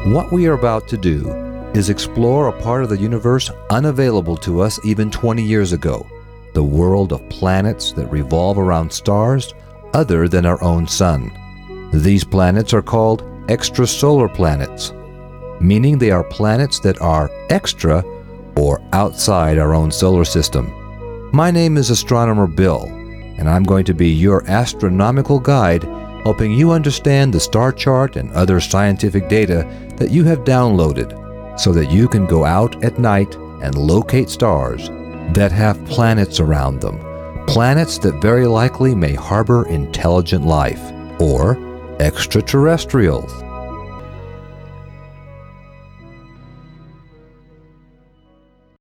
What we are about to do is explore a part of the universe unavailable to us even 20 years ago, the world of planets that revolve around stars other than our own sun. These planets are called extrasolar planets, meaning they are planets that are extra or outside our own solar system. My name is Astronomer Bill, and I'm going to be your astronomical guide, helping you understand the star chart and other scientific data that you have downloaded so that you can go out at night and locate stars that have planets around them, planets that very likely may harbor intelligent life or extraterrestrials.